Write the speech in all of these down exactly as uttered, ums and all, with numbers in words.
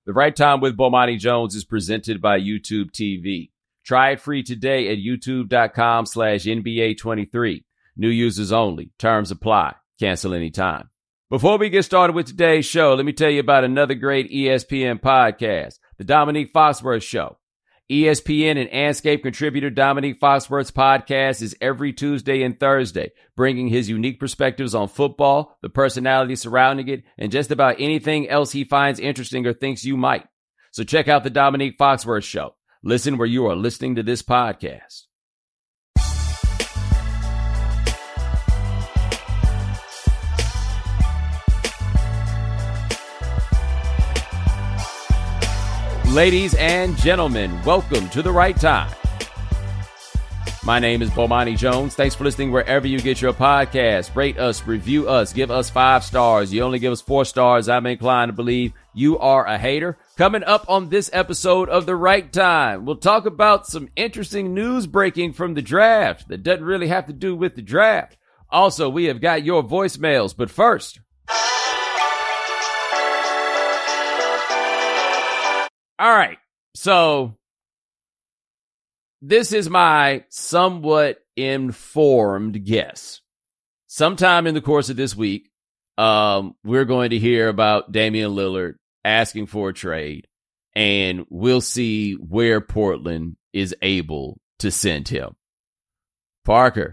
The Right Time with Bomani Jones is presented by YouTube T V. Try it free today at youtube.com slash NBA23. New users only. Terms apply. Cancel anytime. Before we get started with today's show, let me tell you about another great E S P N podcast, The Dominique Foxworth Show. E S P N and Anscape contributor Dominique Foxworth's podcast is every Tuesday and Thursday, bringing his unique perspectives on football, the personalities surrounding it, and just about anything else he finds interesting or thinks you might. So check out The Dominique Foxworth Show. Listen where you are listening to this podcast. Ladies and gentlemen, welcome to The Right Time. My name is Bomani Jones. Thanks for listening wherever you get your podcast. Rate us, review us, give us five stars. You only give us four stars, I'm inclined to believe you are a hater. Coming up on this episode of The Right Time, we'll talk about some interesting news breaking from the draft that doesn't really have to do with the draft. Also, we have got your voicemails, but first... All right, so this is my somewhat informed guess. Sometime in the course of this week, um, we're going to hear about Damian Lillard asking for a trade, and we'll see where Portland is able to send him. Parker,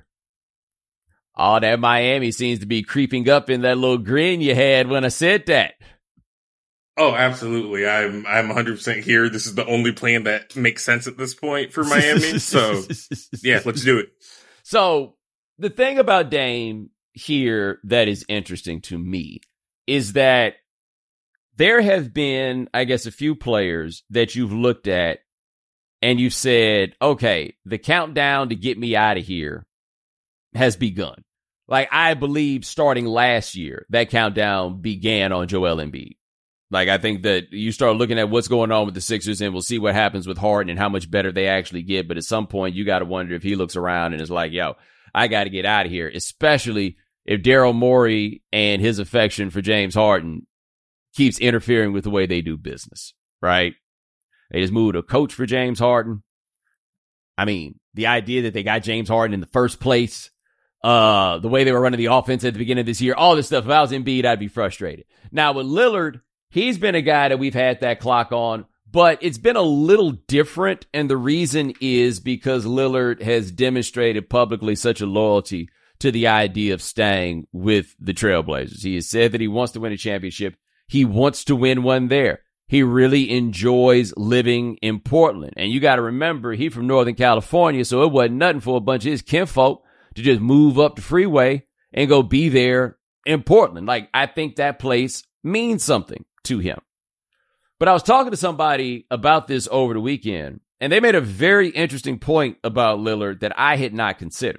all that Miami seems to be creeping up in that little grin you had when I said that. Oh, absolutely. I'm I'm one hundred percent here. This is the only plan that makes sense at this point for Miami. So, yeah, let's do it. So, the thing about Dame here that is interesting to me is that there have been, I guess, a few players that you've looked at and you've said, okay, the countdown to get me out of here has begun. Like, I believe starting last year, that countdown began on Joel Embiid. Like, I think that you start looking at what's going on with the Sixers, and we'll see what happens with Harden and how much better they actually get. But at some point, you got to wonder if he looks around and is like, yo, I got to get out of here, especially if Daryl Morey and his affection for James Harden keeps interfering with the way they do business, right? They just moved a coach for James Harden. I mean, the idea that they got James Harden in the first place, uh, the way they were running the offense at the beginning of this year, all this stuff, if I was Embiid, I'd be frustrated. Now, with Lillard, he's been a guy that we've had that clock on, but it's been a little different, and the reason is because Lillard has demonstrated publicly such a loyalty to the idea of staying with the Trailblazers. He has said that he wants to win a championship. He wants to win one there. He really enjoys living in Portland, and you got to remember, he's from Northern California, so it wasn't nothing for a bunch of his kinfolk to just move up the freeway and go be there in Portland. Like, I think that place means something to him. But I was talking to somebody about this over the weekend, and they made a very interesting point about Lillard that I had not considered.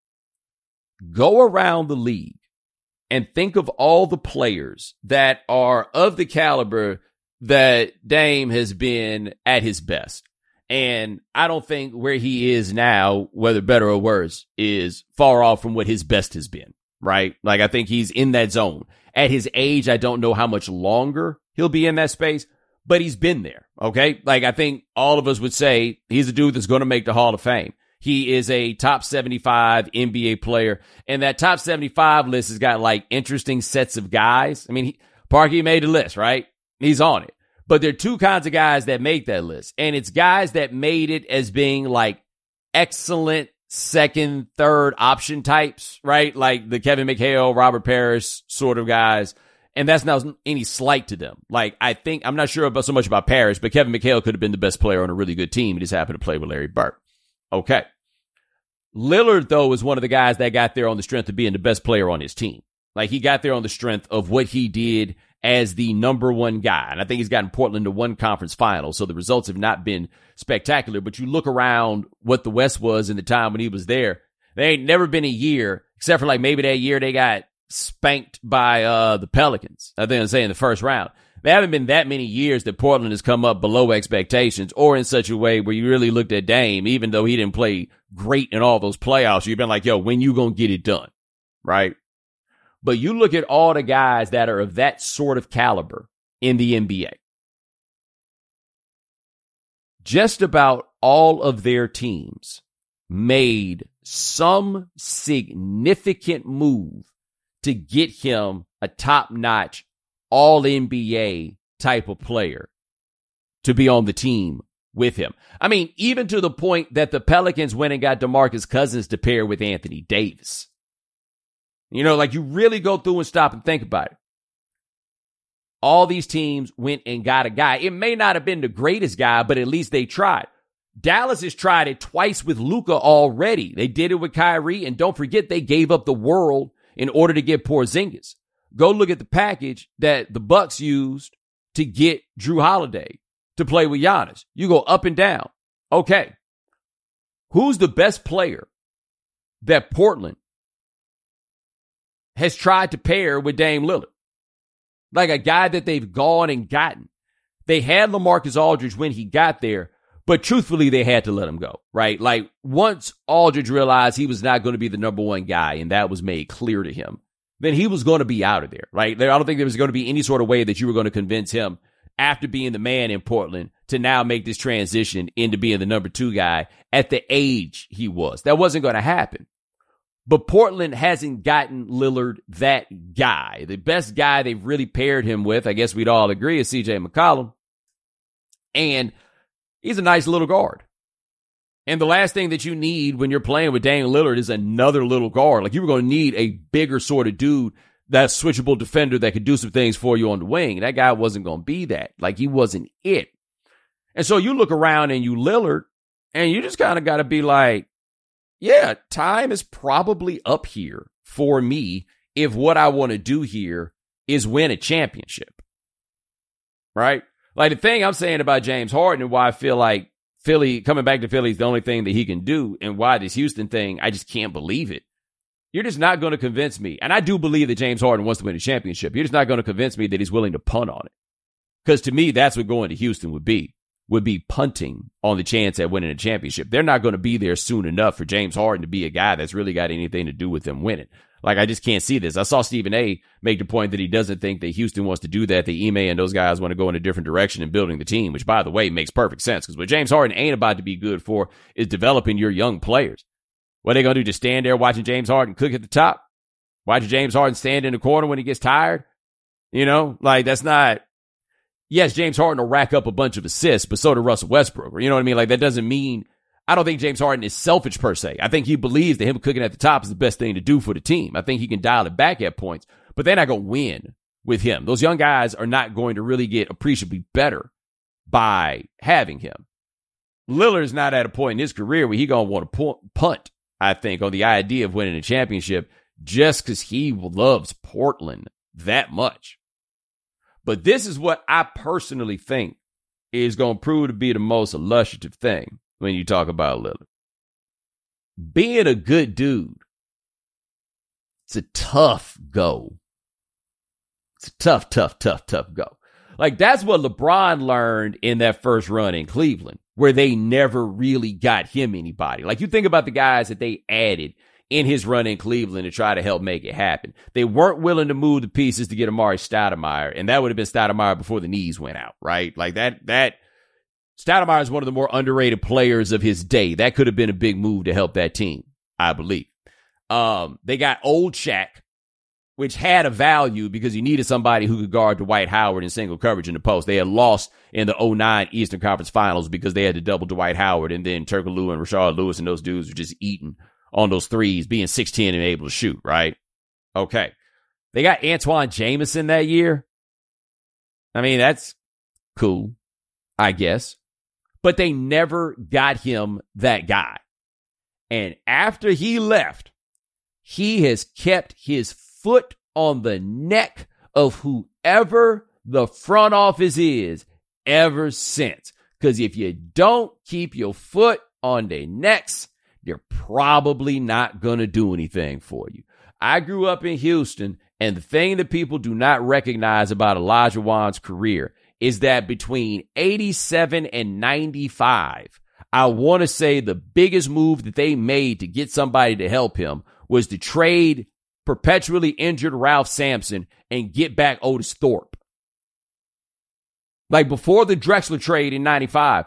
Go around the league and think of all the players that are of the caliber that Dame has been at his best. And I don't think where he is now, whether better or worse, is far off from what his best has been, right? Like, I think he's in that zone. At his age, I don't know how much longer he'll be in that space, but he's been there, okay? Like, I think all of us would say he's a dude that's going to make the Hall of Fame. He is a top seventy-five N B A player, and that top seventy-five list has got, like, interesting sets of guys. I mean, he, Parky made the list, right? He's on it. But there are two kinds of guys that make that list, and it's guys that made it as being, like, excellent second, third option types, right? Like the Kevin McHale, Robert Parrish sort of guys. And that's not any slight to them. Like, I think, I'm not sure about so much about Parrish, but Kevin McHale could have been the best player on a really good team. He just happened to play with Larry Bird. Okay. Lillard, though, is one of the guys that got there on the strength of being the best player on his team. Like, he got there on the strength of what he did as the number one guy. And I think he's gotten Portland to one conference final, so the results have not been spectacular. But you look around what the West was in the time when he was there, there ain't never been a year, except for like maybe that year they got spanked by uh the Pelicans, I think I'm saying the first round. There haven't been that many years that Portland has come up below expectations or in such a way where you really looked at Dame, even though he didn't play great in all those playoffs. You've been like, yo, when you gonna get it done, right? But you look at all the guys that are of that sort of caliber in the N B A. just about all of their teams made some significant move to get him a top-notch all N B A type of player to be on the team with him. I mean, even to the point that the Pelicans went and got DeMarcus Cousins to pair with Anthony Davis. You know, like you really go through and stop and think about it. All these teams went and got a guy. It may not have been the greatest guy, but at least they tried. Dallas has tried it twice with Luka already. They did it with Kyrie, and don't forget they gave up the world in order to get Porzingis. Go look at the package that the Bucks used to get Jrue Holiday to play with Giannis. You go up and down. Okay. Who's the best player that Portland has tried to pair with Dame Lillard? Like a guy that they've gone and gotten. They had LaMarcus Aldridge when he got there, but truthfully, they had to let him go, right? Like once Aldridge realized he was not going to be the number one guy, and that was made clear to him, then he was going to be out of there, right? I don't think there was going to be any sort of way that you were going to convince him after being the man in Portland to now make this transition into being the number two guy at the age he was. That wasn't going to happen. But Portland hasn't gotten Lillard that guy. The best guy they've really paired him with, I guess we'd all agree, is C J McCollum. And he's a nice little guard. And the last thing that you need when you're playing with Dame Lillard is another little guard. Like you were going to need a bigger sort of dude, that switchable defender that could do some things for you on the wing. That guy wasn't going to be that. Like he wasn't it. And so you look around and you Lillard, and you just kind of got to be like, yeah, time is probably up here for me if what I want to do here is win a championship. Right? Like the thing I'm saying about James Harden and why I feel like Philly, coming back to Philly is the only thing that he can do, and why this Houston thing, I just can't believe it. You're just not going to convince me. And I do believe that James Harden wants to win a championship. You're just not going to convince me that he's willing to punt on it. Because to me, that's what going to Houston would be. Would be punting on the chance at winning a championship. They're not going to be there soon enough for James Harden to be a guy that's really got anything to do with them winning. Like, I just can't see this. I saw Stephen A. make the point that he doesn't think that Houston wants to do that. That Ime and those guys want to go in a different direction in building the team, which, by the way, makes perfect sense. Because what James Harden ain't about to be good for is developing your young players. What are they going to do? Just stand there watching James Harden cook at the top? Watching James Harden stand in the corner when he gets tired? You know, like, that's not... Yes, James Harden will rack up a bunch of assists, but so did Russell Westbrook. Or, you know what I mean? Like, that doesn't mean... I don't think James Harden is selfish per se. I think he believes that him cooking at the top is the best thing to do for the team. I think he can dial it back at points, but they're not going to win with him. Those young guys are not going to really get appreciably better by having him. Lillard's not at a point in his career where he's going to want to punt, I think, on the idea of winning a championship just because he loves Portland that much. But this is what I personally think is going to prove to be the most illustrative thing when you talk about Lillard. Being a good dude, it's a tough go. It's a tough, tough, tough, tough go. Like, that's what LeBron learned in that first run in Cleveland, where they never really got him anybody. Like, you think about the guys that they added in his run in Cleveland to try to help make it happen. They weren't willing to move the pieces to get Amari Stoudemire, and that would have been Stoudemire before the knees went out, right? Like, that, that, Stoudemire is one of the more underrated players of his day. That could have been a big move to help that team, I believe. Um, they got old Shaq, which had a value because you needed somebody who could guard Dwight Howard in single coverage in the post. They had lost in the oh nine Eastern Conference Finals because they had to double Dwight Howard, and then Turkoglu and Rashard Lewis and those dudes were just eating on those threes, being six ten and able to shoot, right? Okay. They got Antoine Jameson that year. I mean, that's cool, I guess. But they never got him that guy. And after he left, he has kept his foot on the neck of whoever the front office is ever since. Because if you don't keep your foot on their necks, they're probably not going to do anything for you. I grew up in Houston, and the thing that people do not recognize about Elijah Wan's career is that between eighty-seven and ninety-five, I want to say the biggest move that they made to get somebody to help him was to trade perpetually injured Ralph Sampson and get back Otis Thorpe. Like, before the Drexler trade in ninety-five,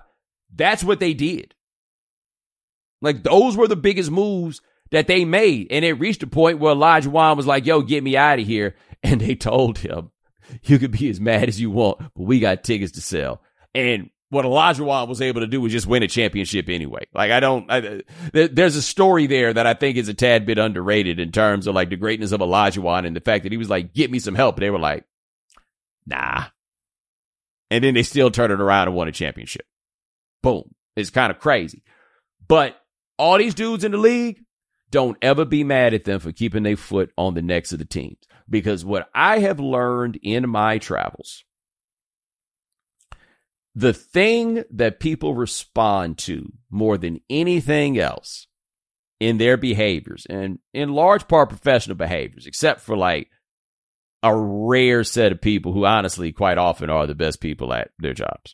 That's what they did. Like, those were the biggest moves that they made. And it reached a point where Olajuwon was like, yo, get me out of here. And they told him, you can be as mad as you want, but we got tickets to sell. And what Olajuwon was able to do was just win a championship anyway. Like, I don't, I, there's a story there that I think is a tad bit underrated in terms of like the greatness of Olajuwon and the fact that he was like, get me some help. And they were like, nah. And then they still turned it around and won a championship. Boom. It's kind of crazy. But all these dudes in the league, don't ever be mad at them for keeping their foot on the necks of the teams. Because what I have learned in my travels, the thing that people respond to more than anything else in their behaviors, and in large part professional behaviors, except for like a rare set of people who honestly quite often are the best people at their jobs,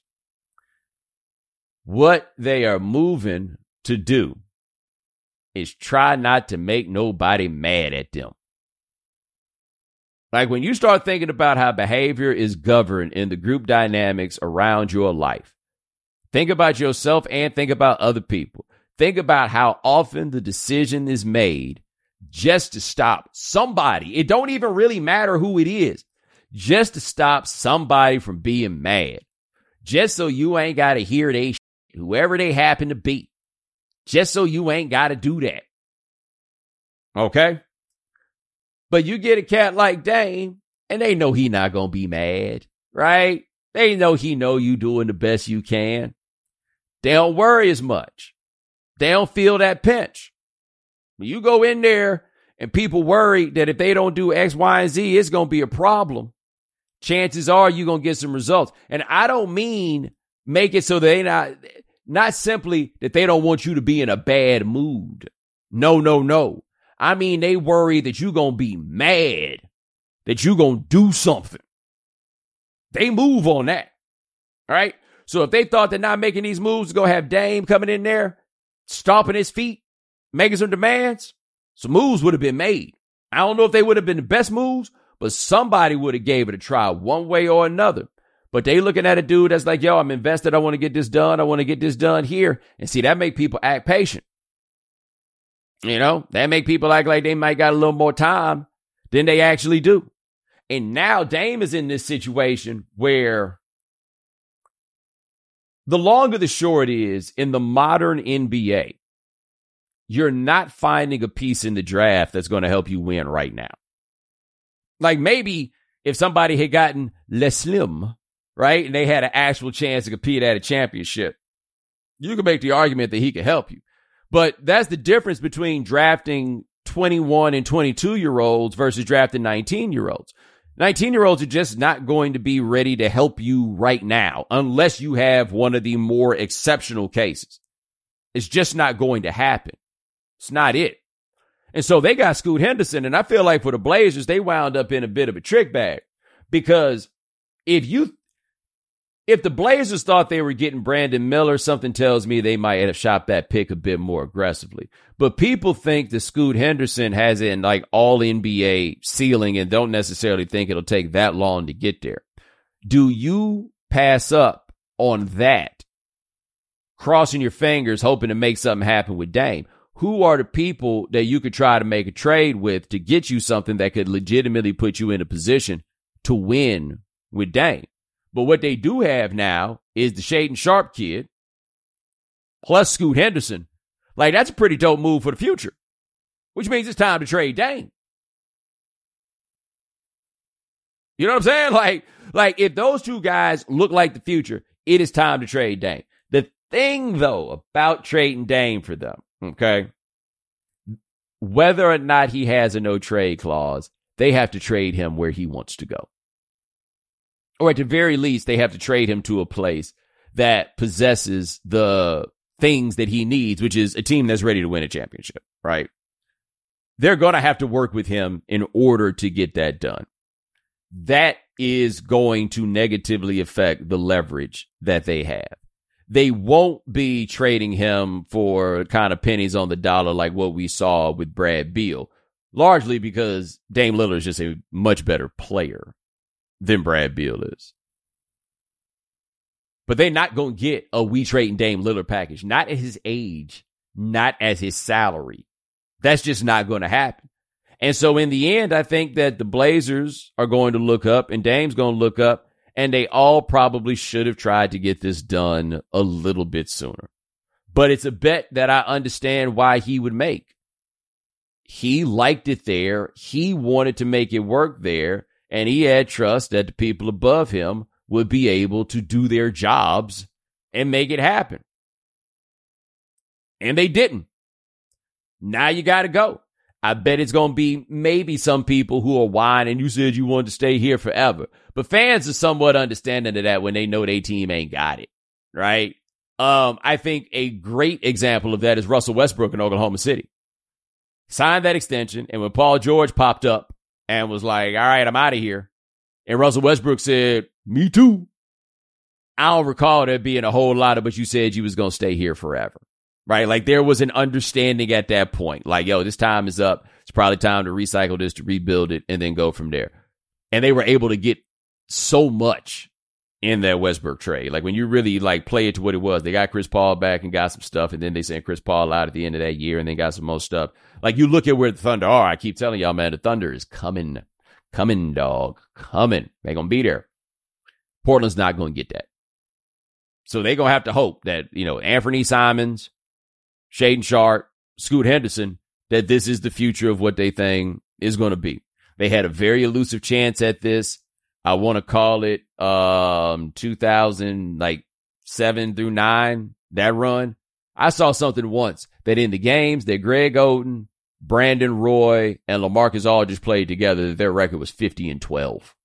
what they are moving to do is try not to make nobody mad at them. Like, when you start thinking about how behavior is governed in the group dynamics around your life, think about yourself and think about other people. Think about how often the decision is made just to stop somebody. It don't even really matter who it is. Just to stop somebody from being mad. Just so you ain't got to hear they shit, whoever they happen to be. Just so you ain't got to do that. Okay? But you get a cat like Dame, and they know he not going to be mad, right? They know he know you doing the best you can. They don't worry as much. They don't feel that pinch. When you go in there and people worry that if they don't do X, Y, and Z, it's going to be a problem. Chances are you're going to get some results. And I don't mean make it so they not... Not simply that they don't want you to be in a bad mood. No, no, no. I mean, they worry that you're going to be mad, that you're going to do something. They move on that. All right? So if they thought they're not making these moves, to go have Dame coming in there, stomping his feet, making some demands, some moves would have been made. I don't know if they would have been the best moves, but somebody would have gave it a try one way or another. But they looking at a dude that's like, yo, I'm invested. I want to get this done. I want to get this done here. And see, that make people act patient. You know, that make people act like they might got a little more time than they actually do. And now Dame is in this situation where the longer the short is, in the modern N B A, you're not finding a piece in the draft that's going to help you win right now. Like, maybe if somebody had gotten Les Slim, right, and they had an actual chance to compete at a championship, you can make the argument that he could help you. But that's the difference between drafting twenty-one and twenty-two-year-olds versus drafting nineteen-year-olds. nineteen-year-olds are just not going to be ready to help you right now unless you have one of the more exceptional cases. It's just not going to happen. It's not it. And so they got Scoot Henderson, and I feel like for the Blazers, they wound up in a bit of a trick bag. Because if you... If the Blazers thought they were getting Brandon Miller, something tells me they might have shopped that pick a bit more aggressively. But people think that Scoot Henderson has an like all N B A ceiling and don't necessarily think it'll take that long to get there. Do you pass up on that, crossing your fingers, hoping to make something happen with Dame? Who are the people that you could try to make a trade with to get you something that could legitimately put you in a position to win with Dame? But what they do have now is the Shaedon Sharpe kid plus Scoot Henderson. Like, that's a pretty dope move for the future, which means it's time to trade Dame. You know what I'm saying? Like, like if those two guys look like the future, it is time to trade Dame. The thing, though, about trading Dame for them, okay, whether or not he has a no-trade clause, they have to trade him where he wants to go. Or at the very least, they have to trade him to a place that possesses the things that he needs, which is a team that's ready to win a championship, right? They're going to have to work with him in order to get that done. That is going to negatively affect the leverage that they have. They won't be trading him for kind of pennies on the dollar like what we saw with Brad Beal, largely because Dame Lillard is just a much better player than Brad Beal is. But they're not going to get a we trading Dame Lillard package. Not at his age, not as his salary. That's just not going to happen. And so in the end, I think that the Blazers are going to look up and Dame's going to look up, and they all probably should have tried to get this done a little bit sooner. But it's a bet that I understand why he would make. He liked it there. He wanted to make it work there. And he had trust that the people above him would be able to do their jobs and make it happen. And they didn't. Now you got to go. I bet it's going to be maybe some people who are whining. You said you wanted to stay here forever. But fans are somewhat understanding of that when they know their team ain't got it, right? Um, I think a great example of that is Russell Westbrook in Oklahoma City. Signed that extension, and when Paul George popped up and was like, all right, I'm out of here, and Russell Westbrook said, me too. I don't recall there being a whole lot of, but you said you was going to stay here forever. Right? Like there was an understanding at that point. Like, yo, this time is up. It's probably time to recycle this, to rebuild it, and then go from there. And they were able to get so much in that Westbrook trade. Like when you really like play it to what it was, they got Chris Paul back and got some stuff, and then they sent Chris Paul out at the end of that year and then got some more stuff. Like you look at where the Thunder are. I keep telling y'all, man, the Thunder is coming, coming, dog, coming. They're going to be there. Portland's not going to get that. So they're going to have to hope that, you know, Anthony Simons, Shaedon Sharpe, Scoot Henderson, that this is the future of what they think is going to be. They had a very elusive chance at this. I want to call it um two thousand like seven through nine, that run. I saw something once that in the games that Greg Oden, Brandon Roy, and LaMarcus Aldridge played together, that their record was fifty and twelve.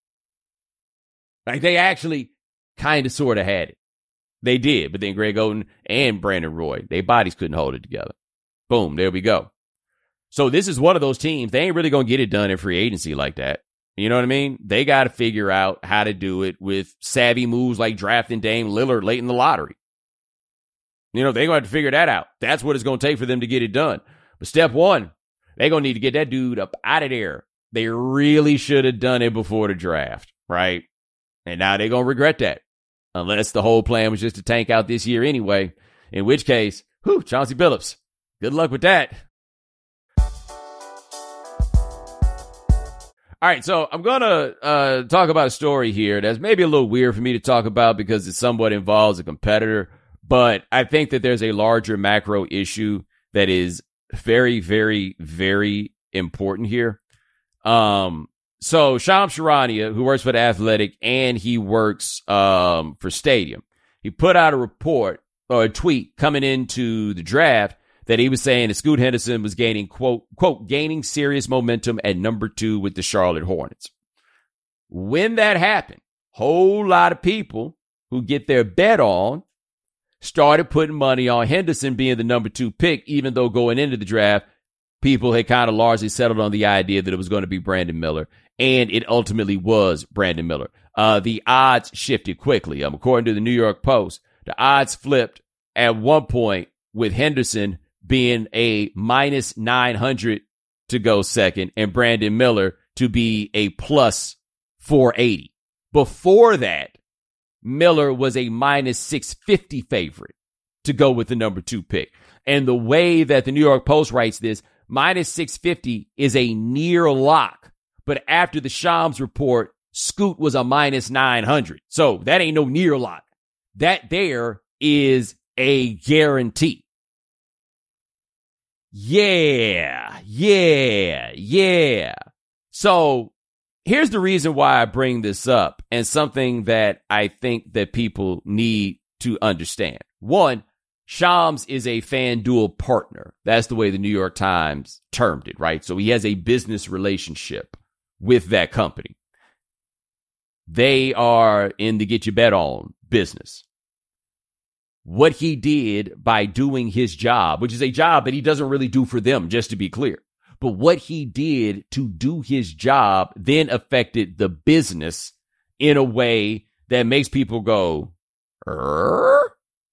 Like they actually kind of sort of had it. They did, but then Greg Oden and Brandon Roy, their bodies couldn't hold it together. Boom, there we go. So this is one of those teams. They ain't really going to get it done in free agency like that. You know what I mean? They got to figure out how to do it with savvy moves like drafting Dame Lillard late in the lottery. You know, they're going to have to figure that out. That's what it's going to take for them to get it done. But step one, they're going to need to get that dude up out of there. They really should have done it before the draft, right? And now they're going to regret that. Unless the whole plan was just to tank out this year anyway. In which case, whew, Chauncey Billups. Good luck with that. All right, so I'm going to uh, talk about a story here that's maybe a little weird for me to talk about because it somewhat involves a competitor. But I think that there's a larger macro issue that is very, very, very important here. Um, so Shams Charania, who works for The Athletic, and he works um, for Stadium, he put out a report or a tweet coming into the draft that he was saying that Scoot Henderson was gaining, quote, quote, gaining serious momentum at number two with the Charlotte Hornets. When that happened, whole lot of people who get their bet on started putting money on Henderson being the number two pick, even though going into the draft, people had kind of largely settled on the idea that it was going to be Brandon Miller, and it ultimately was Brandon Miller. Uh, the odds shifted quickly. Um, according to the New York Post, the odds flipped at one point with Henderson being a minus nine hundred to go second and Brandon Miller to be a plus four eighty. Before that, Miller was a minus six fifty favorite to go with the number two pick. And the way that the New York Post writes this, minus six fifty is a near lock. But after the Shams report, Scoot was a minus nine hundred. So that ain't no near lock. That there is a guarantee. Yeah, yeah, yeah. So here's the reason why I bring this up, and something that I think that people need to understand. One, Shams is a FanDuel partner. That's the way the New York Times termed it, right? So he has a business relationship with that company. They are in the get your bet on business. What he did by doing his job, which is a job that he doesn't really do for them, just to be clear. But what he did to do his job then affected the business in a way that makes people go, er?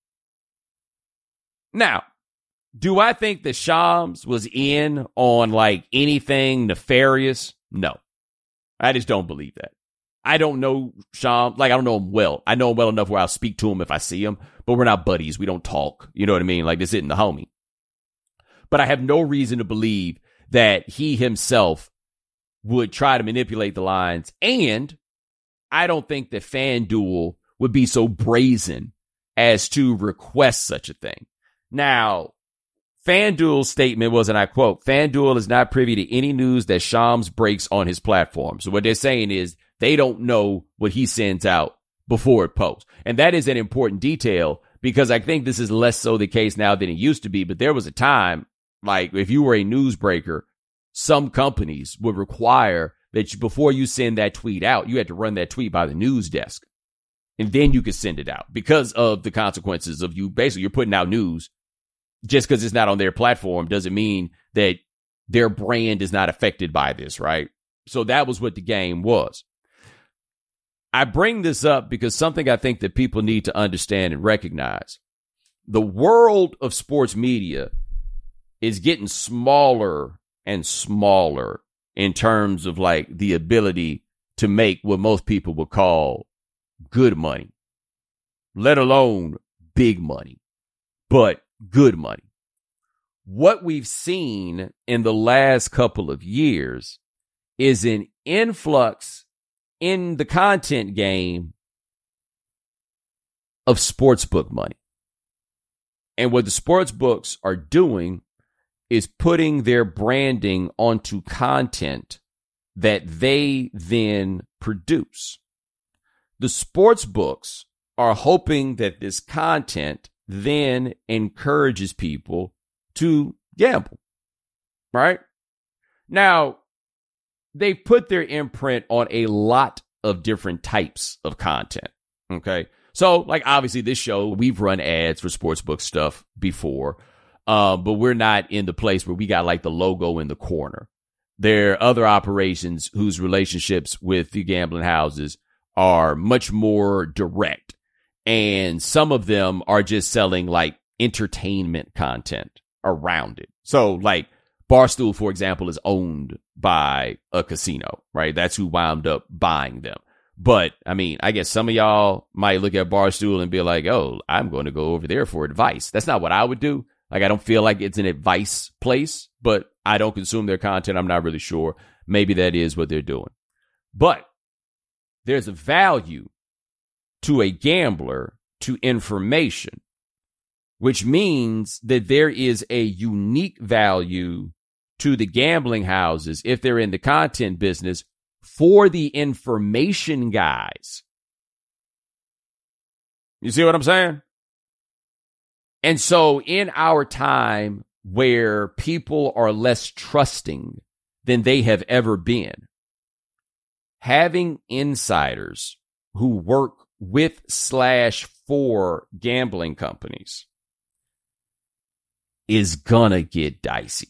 Now, do I think that Shams was in on like anything nefarious? No, I just don't believe that. I don't know Sean, like, I don't know him well. I know him well enough where I'll speak to him if I see him, but we're not buddies. We don't talk. You know what I mean? Like, this isn't the homie. But I have no reason to believe that he himself would try to manipulate the lines. And I don't think that FanDuel would be so brazen as to request such a thing. Now, FanDuel's statement was, and I quote, FanDuel is not privy to any news that Shams breaks on his platform. So what they're saying is they don't know what he sends out before it posts. And that is an important detail because I think this is less so the case now than it used to be. But there was a time, like if you were a newsbreaker, some companies would require that you, before you send that tweet out, you had to run that tweet by the news desk. And then you could send it out because of the consequences of you. Basically, you're putting out news. Just because it's not on their platform doesn't mean that their brand is not affected by this, right? So that was what the game was. I bring this up because something I think that people need to understand and recognize. The world of sports media is getting smaller and smaller in terms of like the ability to make what most people would call good money, let alone big money, but good money. What we've seen in the last couple of years is an influx in the content game of sportsbook money. And what the sports books are doing is putting their branding onto content that they then produce. The sports books are hoping that this content then encourages people to gamble, right? Now, they put their imprint on a lot of different types of content, okay? So, like, obviously, this show, we've run ads for sportsbook stuff before, uh, but we're not in the place where we got, like, the logo in the corner. There are other operations whose relationships with the gambling houses are much more direct, and some of them are just selling, like, entertainment content around it. So, like, Barstool, for example, is owned by a casino, right? That's who wound up buying them. But, I mean, I guess some of y'all might look at Barstool and be like, oh, I'm going to go over there for advice. That's not what I would do. Like, I don't feel like it's an advice place, but I don't consume their content. I'm not really sure. Maybe that is what they're doing. But there's a value to a gambler to information, which means that there is a unique value to the gambling houses if they're in the content business for the information guys. You see what I'm saying? And so in our time where people are less trusting than they have ever been, having insiders who work with slash for gambling companies is gonna get dicey.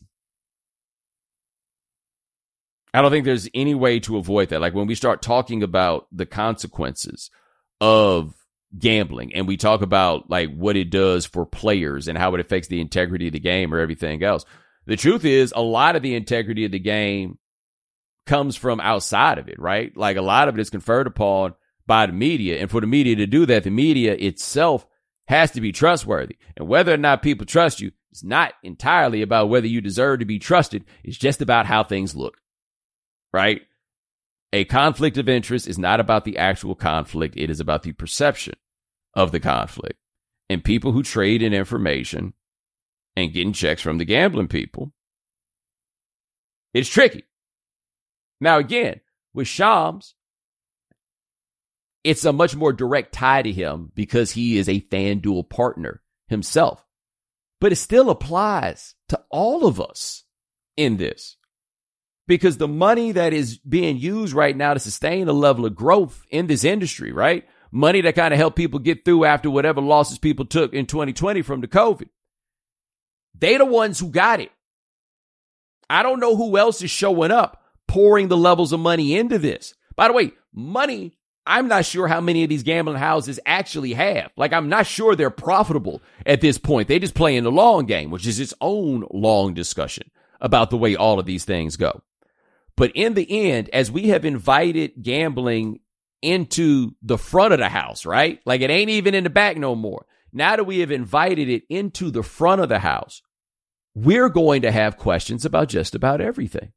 I don't think there's any way to avoid that. Like when we start talking about the consequences of gambling and we talk about like what it does for players and how it affects the integrity of the game or everything else, the truth is a lot of the integrity of the game comes from outside of it, right? Like a lot of it is conferred upon by the media. And for the media to do that, the media itself has to be trustworthy. And whether or not people trust you, it's not entirely about whether you deserve to be trusted. It's just about how things look. Right? A conflict of interest is not about the actual conflict. It is about the perception of the conflict. And people who trade in information and getting checks from the gambling people, it's tricky. Now, again, with Shams, it's a much more direct tie to him because he is a FanDuel partner himself. But it still applies to all of us in this. Because the money that is being used right now to sustain a level of growth in this industry, right? Money that kind of helped people get through after whatever losses people took in twenty twenty from the COVID. They the ones who got it. I don't know who else is showing up, pouring the levels of money into this. By the way, money, I'm not sure how many of these gambling houses actually have. Like, I'm not sure they're profitable at this point. They just play in the long game, which is its own long discussion about the way all of these things go. But in the end, as we have invited gambling into the front of the house, right? Like it ain't even in the back no more. Now that we have invited it into the front of the house, we're going to have questions about just about everything.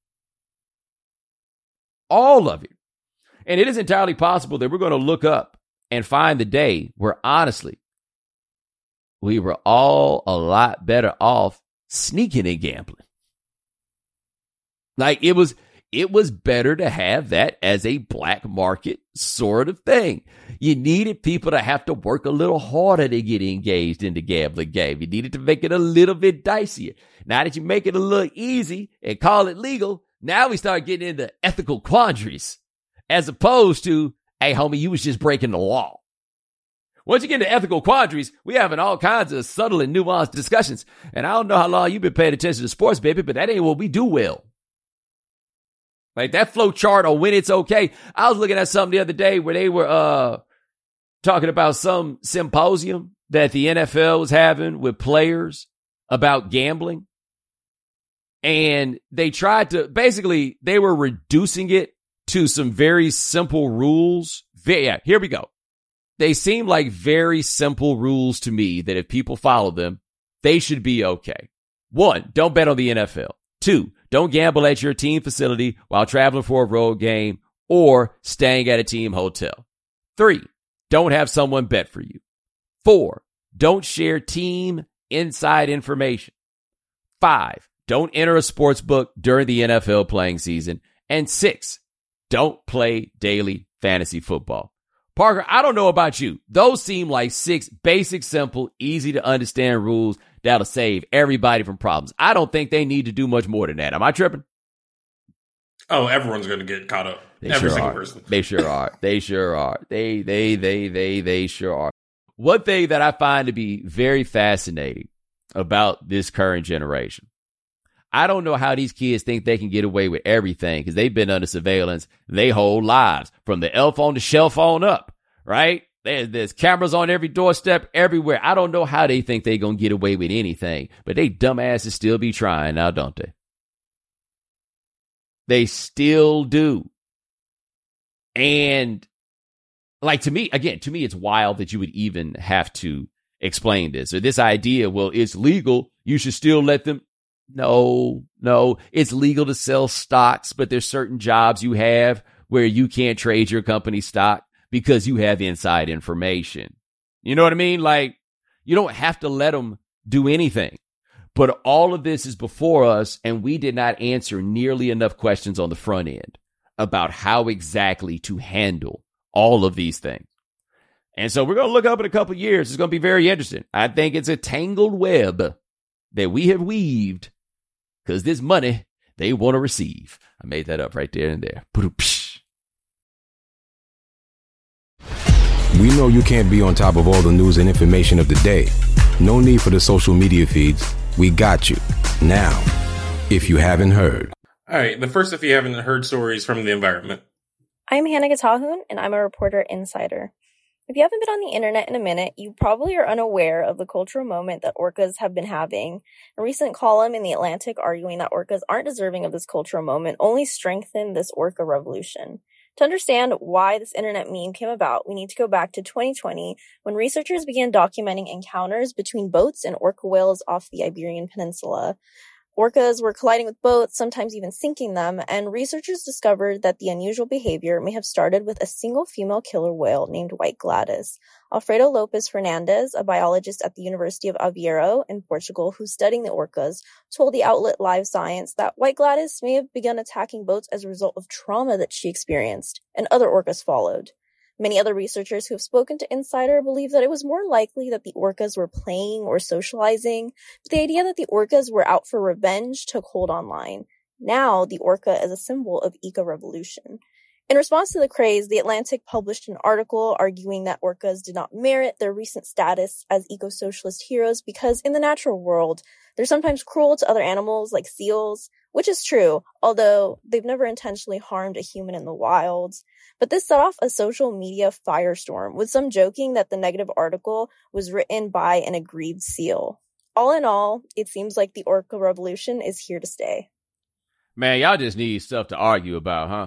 All of it. And it is entirely possible that we're going to look up and find the day where, honestly, we were all a lot better off sneaking and gambling. Like it was, it was better to have that as a black market sort of thing. You needed people to have to work a little harder to get engaged in the gambling game. You needed to make it a little bit dicier. Now that you make it a little easy and call it legal, now we start getting into ethical quandaries as opposed to, hey, homie, you was just breaking the law. Once you get into ethical quandaries, we having all kinds of subtle and nuanced discussions. And I don't know how long you've been paying attention to sports, baby, but that ain't what we do well. Like that flow chart on when it's okay. I was looking at something the other day where they were uh, talking about some symposium that the N F L was having with players about gambling. And they tried to, basically, they were reducing it to some very simple rules. Yeah, here we go. They seem like very simple rules to me that if people follow them, they should be okay. One, don't bet on the N F L. Two, don't gamble at your team facility while traveling for a road game or staying at a team hotel. Three, don't have someone bet for you. Four, don't share team inside information. Five, don't enter a sports book during the N F L playing season. And six, don't play daily fantasy football. Parker, I don't know about you. Those seem like six basic, simple, easy to understand rules that'll save everybody from problems. I don't think they need to do much more than that. Am I tripping? Oh, everyone's going to get caught up. They Every sure single are. person. They sure are. They sure are. They, they, they, they, they sure are. One thing that I find to be very fascinating about this current generation, I don't know how these kids think they can get away with everything because they've been under surveillance their whole lives, from the elf on the shelf on up, right? There's, there's cameras on every doorstep everywhere. I don't know how they think they're going to get away with anything, but they dumbasses still be trying now, don't they? They still do. And like, to me, again, to me, it's wild that you would even have to explain this or this idea. Well, it's legal. You should still let them. No, no, it's legal to sell stocks, but there's certain jobs you have where you can't trade your company stock because you have inside information. You know what I mean? Like, you don't have to let them do anything. But all of this is before us, and we did not answer nearly enough questions on the front end about how exactly to handle all of these things. And so we're going to look up in a couple of years. It's going to be very interesting. I think it's a tangled web that we have weaved because this money they want to receive. I made that up right there and there. We know you can't be on top of all the news and information of the day. No need for the social media feeds. We got you. Now, if you haven't heard. All right, the first if you haven't heard stories from the environment. I'm Hannah Gatahoon, and I'm a reporter insider. If you haven't been on the internet in a minute, you probably are unaware of the cultural moment that orcas have been having. A recent column in The Atlantic arguing that orcas aren't deserving of this cultural moment only strengthened this orca revolution. To understand why this internet meme came about, we need to go back to twenty twenty, when researchers began documenting encounters between boats and orca whales off the Iberian Peninsula. Orcas were colliding with boats, sometimes even sinking them, and researchers discovered that the unusual behavior may have started with a single female killer whale named White Gladys. Alfredo Lopes Fernandez, a biologist at the University of Aveiro in Portugal who's studying the orcas, told the outlet Live Science that White Gladys may have begun attacking boats as a result of trauma that she experienced, and other orcas followed. Many other researchers who have spoken to Insider believe that it was more likely that the orcas were playing or socializing, but the idea that the orcas were out for revenge took hold online. Now, the orca is a symbol of eco-revolution. In response to the craze, The Atlantic published an article arguing that orcas did not merit their recent status as eco-socialist heroes because in the natural world, they're sometimes cruel to other animals like seals, which is true, although they've never intentionally harmed a human in the wild. But this set off a social media firestorm, with some joking that the negative article was written by an aggrieved seal. All in all, it seems like the orca revolution is here to stay. Man, y'all just need stuff to argue about, huh?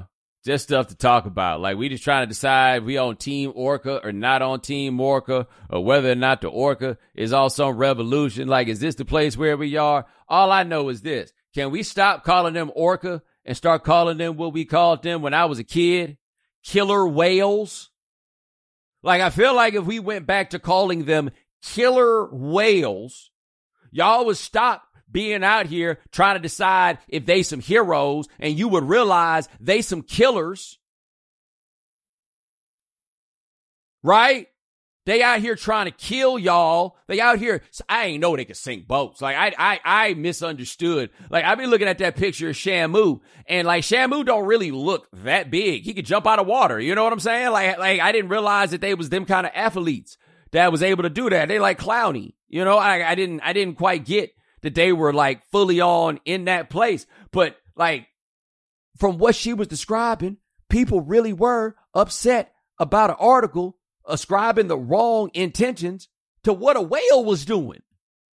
just stuff to talk about. Like, we just trying to decide if we on Team Orca or not on Team Orca, or whether or not the Orca is on some revolution. Like, is this the place where we are? All I know is this. Can we stop calling them Orca and start calling them what we called them when I was a kid? Killer whales? Like, I feel like if we went back to calling them killer whales, y'all would stop being out here trying to decide if they some heroes, and you would realize they some killers. Right? They out here trying to kill y'all. They out here. I ain't know they could sink boats. Like, I, I, I misunderstood. Like, I be looking at that picture of Shamu, and like, Shamu don't really look that big. He could jump out of water. You know what I'm saying? Like, like I didn't realize that they was them kind of athletes that was able to do that. They like Clowney. You know, I, I didn't, I didn't quite get that they were like fully on in that place. But like, from what she was describing, people really were upset about an article ascribing the wrong intentions to what a whale was doing.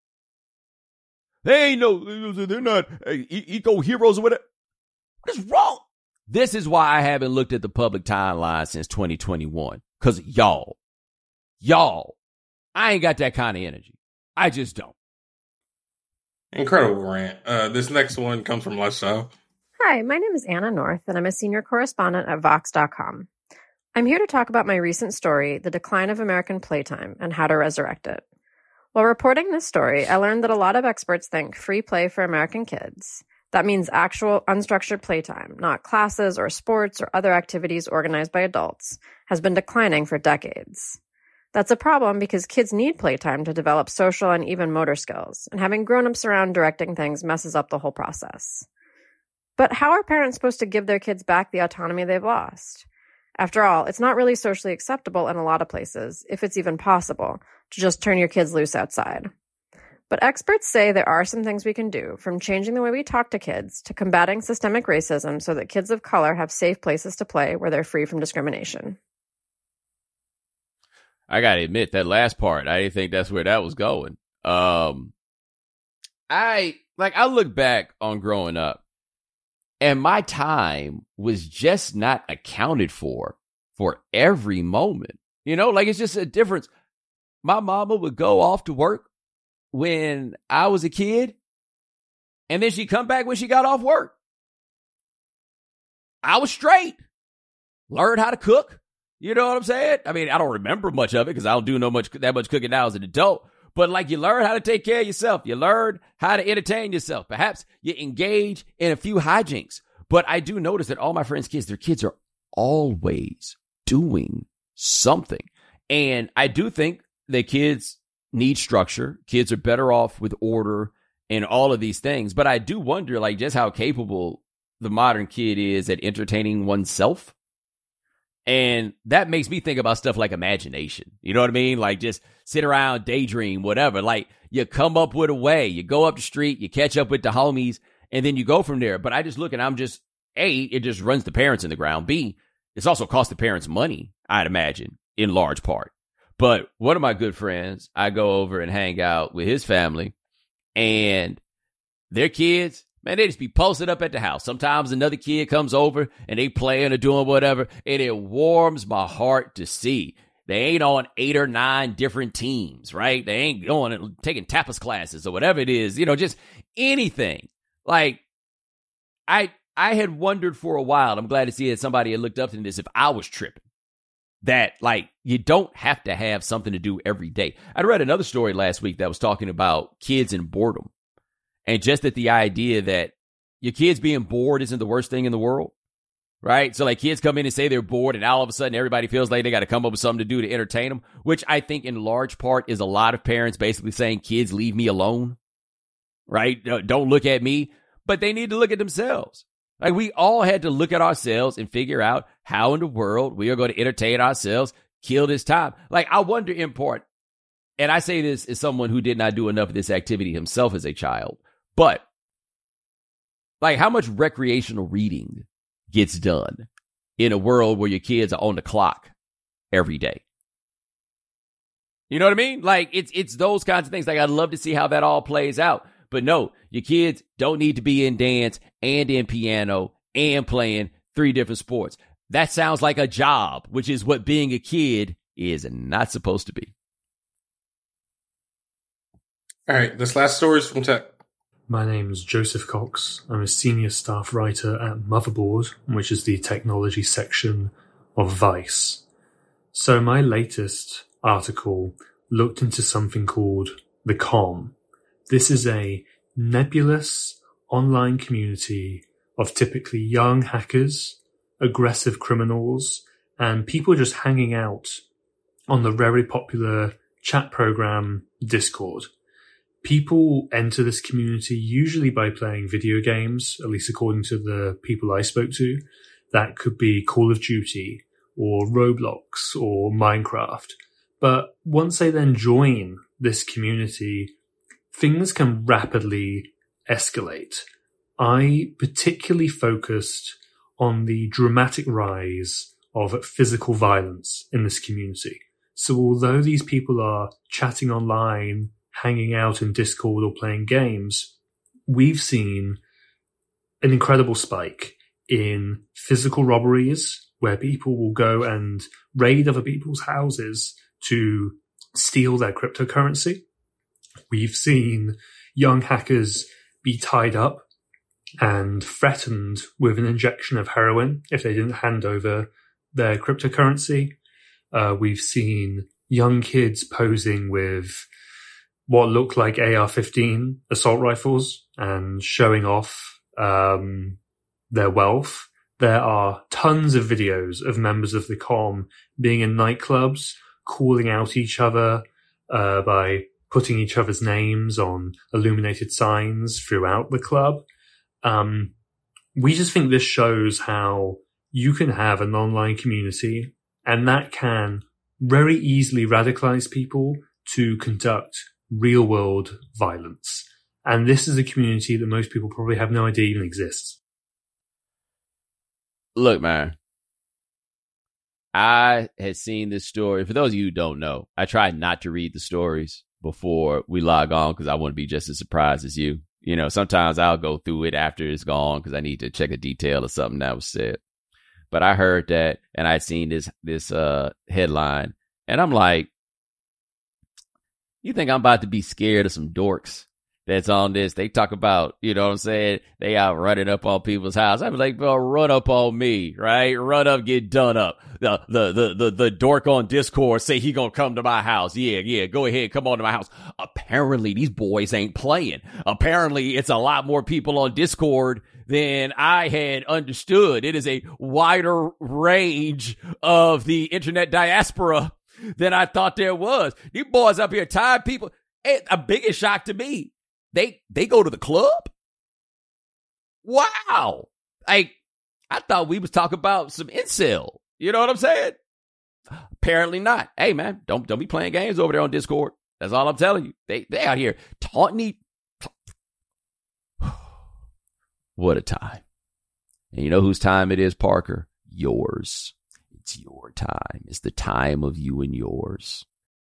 They ain't no, they're not eco heroes or whatever. What is wrong? This is why I haven't looked at the public timeline since twenty twenty-one. Cause y'all, y'all, I ain't got that kind of energy. I just don't. Incredible rant. Uh, this next one comes from Les Shaw. Hi, my name is Anna North, and I'm a senior correspondent at Vox dot com. I'm here to talk about my recent story, The Decline of American Playtime, and how to resurrect it. While reporting this story, I learned that a lot of experts think free play for American kids, that means actual unstructured playtime, not classes or sports or other activities organized by adults, has been declining for decades. That's a problem because kids need playtime to develop social and even motor skills, and having grown-ups around directing things messes up the whole process. But how are parents supposed to give their kids back the autonomy they've lost? After all, it's not really socially acceptable in a lot of places, if it's even possible, to just turn your kids loose outside. But experts say there are some things we can do, from changing the way we talk to kids to combating systemic racism so that kids of color have safe places to play where they're free from discrimination. I gotta admit, that last part, I didn't think that's where that was going. Um, I, like, I look back on growing up, and my time was just not accounted for, for every moment. You know, like, it's just a difference. My mama would go off to work when I was a kid, and then she'd come back when she got off work. I was straight. Learned how to cook. You know what I'm saying? I mean, I don't remember much of it because I don't do no much that much cooking now as an adult. But like, you learn how to take care of yourself. You learn how to entertain yourself. Perhaps you engage in a few hijinks. But I do notice that all my friends' kids, their kids are always doing something. And I do think that kids need structure. Kids are better off with order and all of these things. But I do wonder, like, just how capable the modern kid is at entertaining oneself. And that makes me think about stuff like imagination. You know what I mean? Like, just sit around, daydream, whatever. Like, you come up with a way. You go up the street, you catch up with the homies, and then you go from there. But I just look and I'm just, A, it just runs the parents in the ground. B, it's also cost the parents money, I'd imagine, in large part. But one of my good friends, I go over and hang out with his family, and their kids, man, they just be posted up at the house. Sometimes another kid comes over and they playing or doing whatever, and it warms my heart to see. They ain't on eight or nine different teams, right? They ain't going and taking tapas classes or whatever it is, you know, just anything. Like, I I had wondered for a while, I'm glad to see that somebody had looked up to this, if I was tripping. That, like, you don't have to have something to do every day. I read another story last week that was talking about kids and boredom. And just that the idea that your kids being bored isn't the worst thing in the world, right? So, like, kids come in and say they're bored, and all of a sudden everybody feels like they got to come up with something to do to entertain them, which I think in large part is a lot of parents basically saying, kids, leave me alone, right? Don't look at me. But they need to look at themselves. Like, we all had to look at ourselves and figure out how in the world we are going to entertain ourselves, kill this time. Like, I wonder in part, and I say this as someone who did not do enough of this activity himself as a child, but, like, how much recreational reading gets done in a world where your kids are on the clock every day? You know what I mean? Like, it's it's those kinds of things. Like, I'd love to see how that all plays out. But no, your kids don't need to be in dance and in piano and playing three different sports. that sounds like a job, which is what being a kid is not supposed to be. All right, this last story is from Tech. My name is Joseph Cox. I'm a senior staff writer at Motherboard, which is the technology section of Vice. So my latest article looked into something called The Com. This is a nebulous online community of typically young hackers, aggressive criminals, and people just hanging out on the very popular chat program Discord. People enter this community usually by playing video games, at least according to the people I spoke to. That could be Call of Duty or Roblox or Minecraft. But once they then join this community, things can rapidly escalate. I particularly focused on the dramatic rise of physical violence in this community. So although these people are chatting online, hanging out in Discord or playing games, we've seen an incredible spike in physical robberies where people will go and raid other people's houses to steal their cryptocurrency. We've seen young hackers be tied up and threatened with an injection of heroin if they didn't hand over their cryptocurrency. Uh, we've seen young kids posing with what look like A R fifteen assault rifles and showing off um, their wealth. There are tons of videos of members of the Com being in nightclubs, calling out each other uh, by putting each other's names on illuminated signs throughout the club. Um, we just think this shows how you can have an online community, and that can very easily radicalize people to conduct real-world violence. And this is a community that most people probably have no idea even exists. Look, man, I had seen this story. For those of you who don't know, I try not to read the stories before we log on because I want to be just as surprised as you. You know, sometimes I'll go through it after it's gone because I need to check a detail or something that was said. But I heard that, and I'd seen this this uh, headline, and I'm like, you think I'm about to be scared of some dorks that's on this? They talk about, you know what I'm saying? They out running up on people's house. I'm like, bro, run up on me, right? Run up, get done up. The, the, the, the, the dork on Discord say he gonna come to my house. Yeah, yeah, go ahead, come on to my house. Apparently, these boys ain't playing. Apparently, it's a lot more people on Discord than I had understood. It is a wider range of the internet diaspora than I thought there was. These boys up here tired people. Hey, a biggest shock to me, they they go to the club? Wow. Like, I thought we was talking about some incel. You know what I'm saying? Apparently not. Hey, man, don't don't be playing games over there on Discord. That's all I'm telling you. They they out here taunting each. What a time. And you know whose time it is, Parker? Yours. It's your time. It's the time of you and yours.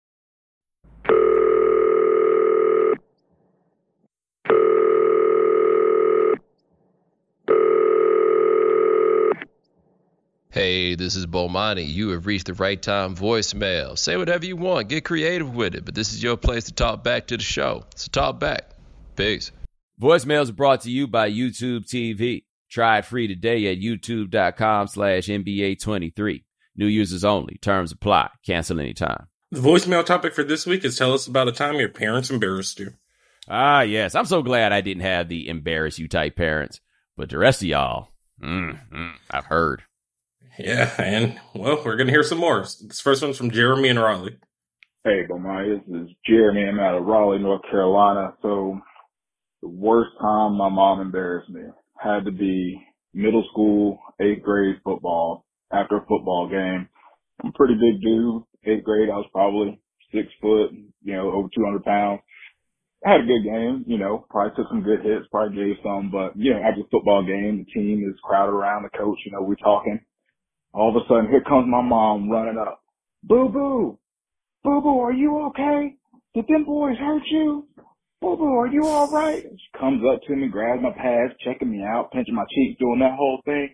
Hey, this is Bomani. You have reached the right time voicemail. Say whatever you want. Get creative with it. But this is your place to talk back to the show. So talk back. Peace. Voicemails are brought to you by YouTube T V. Try it free today at youtube.com slash NBA23. New users only. Terms apply. Cancel anytime. The voicemail topic for this week is tell us about a time your parents embarrassed you. Ah, yes. I'm so glad I didn't have the embarrass you type parents. But the rest of y'all, mm, mm, I've heard. Yeah, and, well, we're going to hear some more. This first one's from Jeremy in Raleigh. Hey, Bomai, this is Jeremy. I'm out of Raleigh, North Carolina. So the worst time my mom embarrassed me had to be middle school, eighth grade football. After a football game, I'm a pretty big dude. Eighth grade, I was probably six foot, you know, over two hundred pounds. I had a good game, you know, probably took some good hits, probably gave some, but, you know, after the football game, the team is crowded around the coach, you know, we're talking. All of a sudden, here comes my mom running up. Boo-boo! Boo-boo, are you okay? Did them boys hurt you? Boo-boo, are you all right? She comes up to me, grabs my pads, checking me out, pinching my cheeks, doing that whole thing.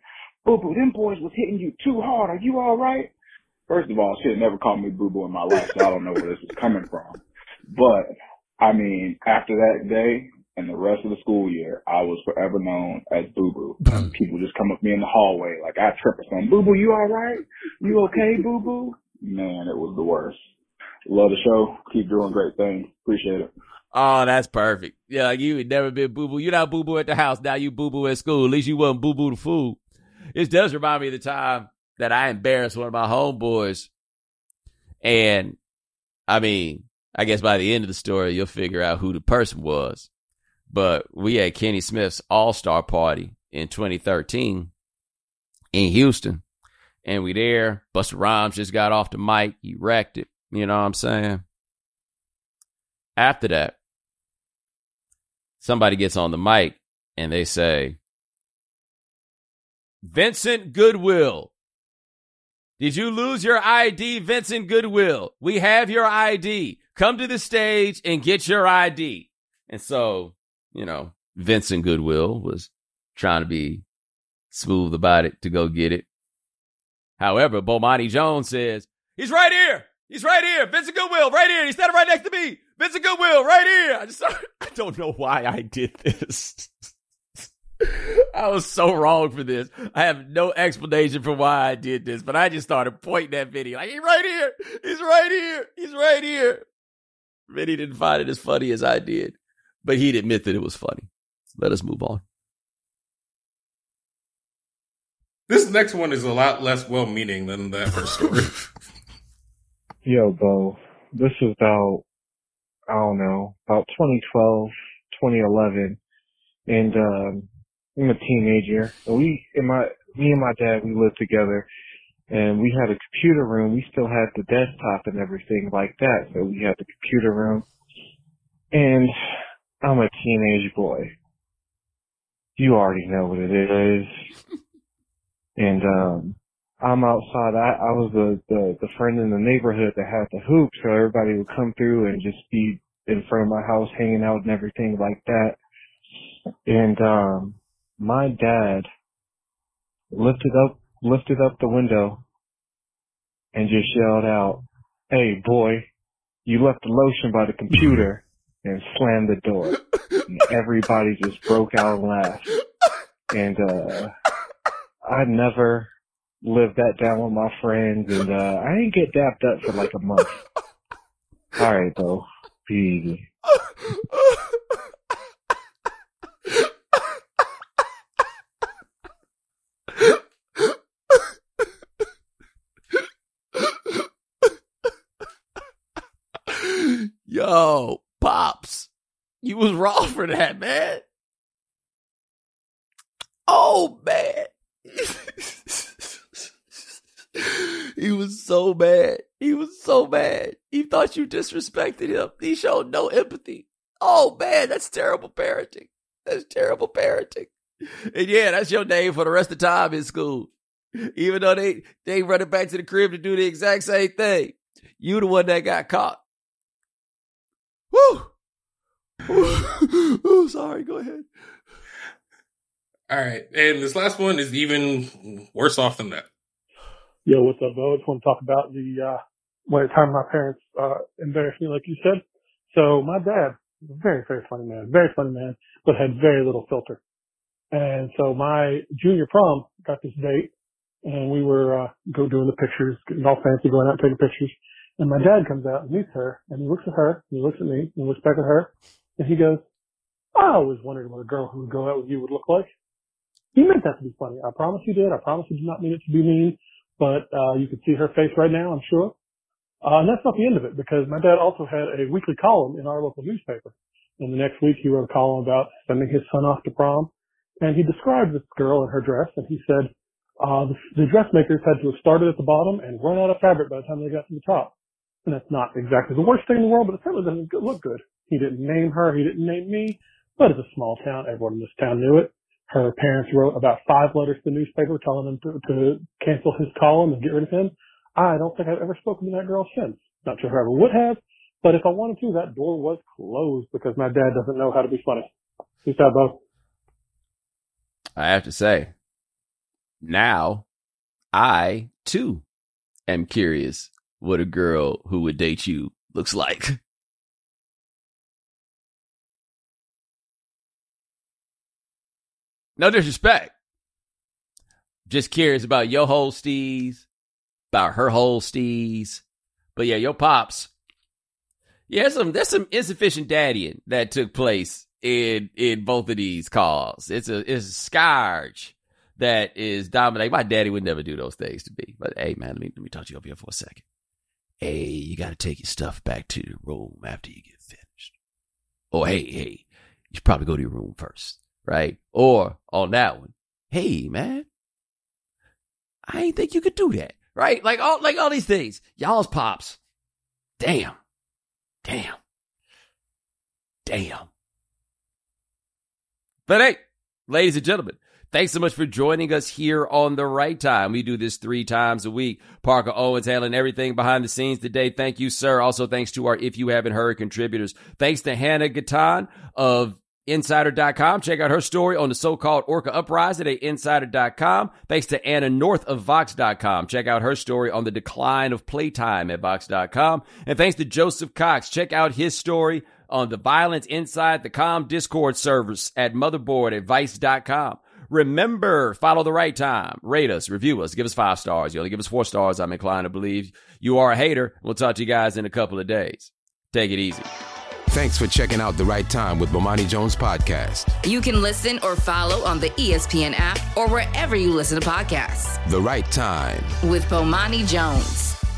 Boo Boo, them boys was hitting you too hard. Are you all right? First of all, she had never called me Boo Boo in my life, so I don't know where this is coming from. But, I mean, after that day and the rest of the school year, I was forever known as Boo Boo. People just come up to me in the hallway like I trip or something. Boo Boo, you all right? You okay, Boo Boo? Man, it was the worst. Love the show. Keep doing great things. Appreciate it. Oh, that's perfect. Yeah, like you had never been Boo Boo. You're not Boo Boo at the house. Now you Boo Boo at school. At least you wasn't Boo Boo the fool. It does remind me of the time that I embarrassed one of my homeboys. And, I mean, I guess by the end of the story, you'll figure out who the person was. But we had Kenny Smith's All-Star Party in twenty thirteen in Houston. And we there. Busta Rhymes just got off the mic. He wrecked it. You know what I'm saying? After that, somebody gets on the mic and they say, Vincent Goodwill. Did you lose your I D, Vincent Goodwill? We have your I D. Come to the stage and get your I D. And so, you know, Vincent Goodwill was trying to be smooth about it to go get it. However, Bomani Jones says, he's right here. He's right here. Vincent Goodwill, right here. He's standing right next to me. Vincent Goodwill, right here. I just, I don't know why I did this. I was so wrong for this. I have no explanation for why I did this, but I just started pointing that video. Like, he's right here. He's right here. He's right here. Vinny didn't find it as funny as I did, but he'd admit that it was funny. Let us move on. This next one is a lot less well-meaning than that first story. Yo, Bo, this is about, I don't know, about twenty twelve, twenty eleven, and um, I'm a teenager. And we, and my, me and my dad, we lived together, and we had a computer room. We still had the desktop and everything like that, so we had the computer room. And I'm a teenage boy. You already know what it is. And um, I'm outside. I, I was the, the, the friend in the neighborhood that had the hoop, so everybody would come through and just be in front of my house hanging out and everything like that. And um, my dad lifted up lifted up the window and just yelled out, "Hey, boy, you left the lotion by the computer," and slammed the door. And everybody just broke out and laughed. And uh, I never lived that down with my friends, and uh, I didn't get dapped up for like a month. All right, though. Be easy. Yo, Pops, you was wrong for that, man. Oh, man. He was so mad. He was so mad. He thought you disrespected him. He showed no empathy. Oh, man, that's terrible parenting. That's terrible parenting. And yeah, that's your name for the rest of the time in school. Even though they, they running back to the crib to do the exact same thing. You the one that got caught. Woo! Oh, sorry. Go ahead. All right. And this last one is even worse off than that. Yo, what's up, Bo? I just want to talk about the, uh, when the time my parents, uh, embarrassed me, like you said. So my dad, very, very funny man, very funny man, but had very little filter. And so my junior prom got this date, and we were, uh, go doing the pictures, getting all fancy, going out and taking pictures. And my dad comes out and meets her, and he looks at her, and he looks at me, and he looks back at her, and he goes, "I always wondered what a girl who would go out with you would look like." He meant that to be funny. I promise he did. I promise he did not mean it to be mean. But uh you can see her face right now, I'm sure. Uh, and that's not the end of it, because my dad also had a weekly column in our local newspaper. And the next week he wrote a column about sending his son off to prom. And he described this girl in her dress, and he said uh the, the dressmakers had to have started at the bottom and run out of fabric by the time they got to the top. And that's not exactly the worst thing in the world, but it certainly doesn't look good. He didn't name her, he didn't name me, but it's a small town. Everyone in this town knew it. Her parents wrote about five letters to the newspaper telling him to, to cancel his column and get rid of him. I don't think I've ever spoken to that girl since. Not sure if I ever would have, but if I wanted to, that door was closed because my dad doesn't know how to be funny. Peace out, Bo. I have to say, now I, too, am curious what a girl who would date you looks like. No disrespect. Just curious about your whole steez, about her whole steez. But yeah, your pops. Yeah, there's some, there's some insufficient daddying that took place in in both of these calls. It's a it's a scourge that is dominating. My daddy would never do those things to me. But hey, man, let me let me talk to you up here for a second. Hey, you got to take your stuff back to the room after you get finished. Or hey, hey, you should probably go to your room first, right? Or on that one, hey, man, I ain't think you could do that, right? Like all like all these things. Y'all's pops. Damn. Damn. Damn. But hey, ladies and gentlemen, thanks so much for joining us here on The Right Time. We do this three times a week. Parker Owens handling everything behind the scenes today. Thank you, sir. Also, thanks to our If You Haven't Heard contributors. Thanks to Hannah Gatan of Insider dot com. Check out her story on the so-called Orca Uprising at Insider dot com. Thanks to Anna North of Vox dot com. Check out her story on the decline of playtime at Vox dot com. And thanks to Joseph Cox. Check out his story on the violence inside the Calm Discord servers at Motherboard at Vice dot com. Remember, follow The Right Time. Rate us, review us, give us five stars. You only give us four stars, I'm inclined to believe you are a hater. We'll talk to you guys in a couple of days. Take it easy. Thanks for checking out The Right Time with Bomani Jones podcast. You can listen or follow on the E S P N app or wherever you listen to podcasts. The Right Time with Bomani Jones.